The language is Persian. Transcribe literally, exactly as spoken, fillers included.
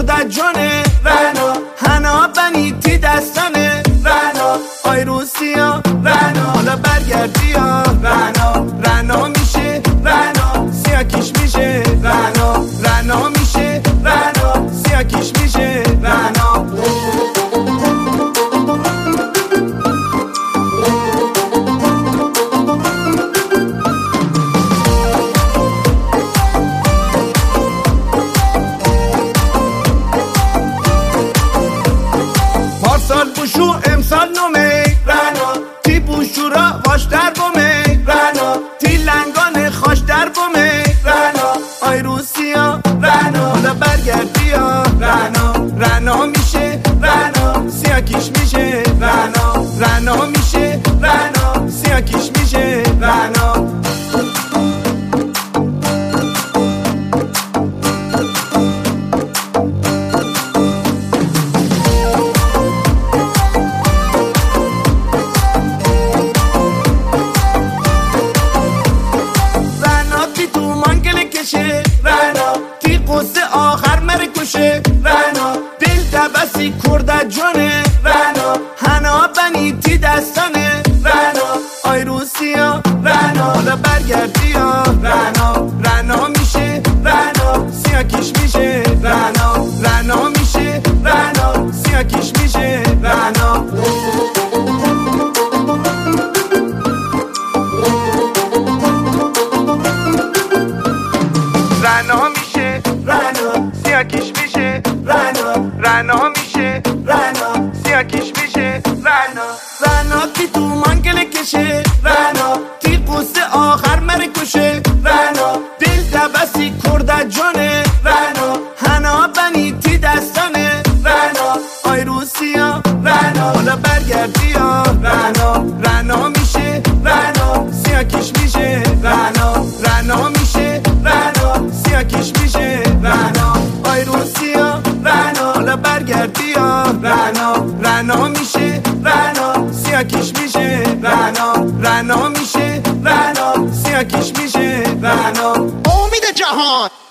کرده جانه رنا هنا بنیتی دستانه رنا آی روسیا رنا حالا برگردی یا رنا رنا میشه رنا سیاکیش میشه رنا رنا میشه رنا سیاکیش میشه رنا سال بوشو امسال نومه رنا تی بوشو را واش در بومه رنا تی لنگان خاش در بومه رنا آی روسیا رنا حالا برگردی یا رنا رنا میشه رنا سیاکیش میشه رنا رنا میشه رنا سیاکیش میشه رنا رنا تی قصه آخر مره کشه رنا دل دبسی کرده جانه رنا هنا بنیتی دستانه رنا آی روسیا رنا حالا برگردی یا رنا رنا میشه رنا سیاکیش میشه رنا رنا میشه رنا سیاکیش میشه رنا رنا میشه رنا سیاکیش میشه رنا رنا میشه رنا سیاکیش میشه رنا رنا تی تو منگل کشه رنا تی قصه آخر مره کشه رنا دل دبسی کرده جانه رنا هنا بنیتی دستانه رنا آی روسیا رنا حالا برگردی یا رنا رنا میشه رنا سیاکیش میشه رنا رنا میشه رنا سیاکیش میشه رنا آی روسیا رنا حالا برگردی یا رنا رنا میشه رنا سیاکیش میشه رنا رنا میشه رنا سیاکیش میشه رنا امید جهان.